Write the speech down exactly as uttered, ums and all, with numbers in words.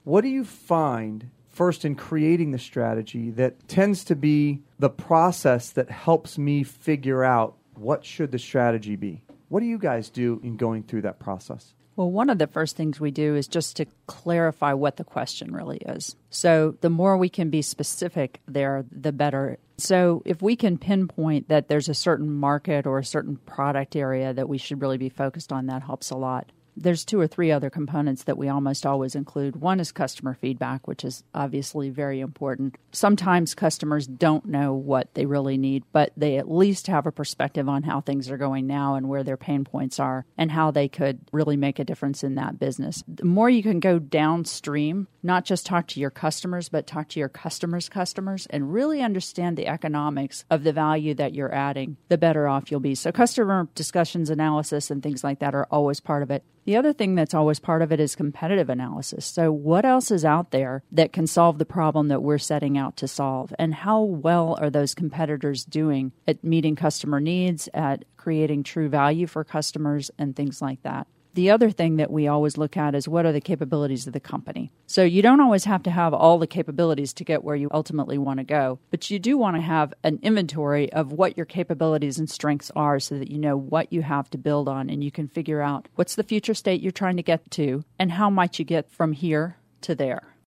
what do you find first in creating the strategy that tends to be the process that helps me figure out what should the strategy be? What do you guys do in going through that process? Well, one of the first things we do is just to clarify what the question really is. So the more we can be specific there, the better. So if we can pinpoint that there's a certain market or a certain product area that we should really be focused on, that helps a lot. There's two or three other components that we almost always include. One is customer feedback, which is obviously very important. Sometimes customers don't know what they really need, but they at least have a perspective on how things are going now and where their pain points are and how they could really make a difference in that business. The more you can go downstream, not just talk to your customers, but talk to your customers' customers and really understand the economics of the value that you're adding, the better off you'll be. So customer discussions, analysis, and things like that are always part of it. The other thing that's always part of it is competitive analysis. So what else is out there that can solve the problem that we're setting out to solve? And how well are those competitors doing at meeting customer needs, at creating true value for customers, and things like that? The other thing that we always look at is what are the capabilities of the company. So you don't always have to have all the capabilities to get where you ultimately want to go, but you do want to have an inventory of what your capabilities and strengths are so that you know what you have to build on and you can figure out what's the future state you're trying to get to and how might you get from here to there.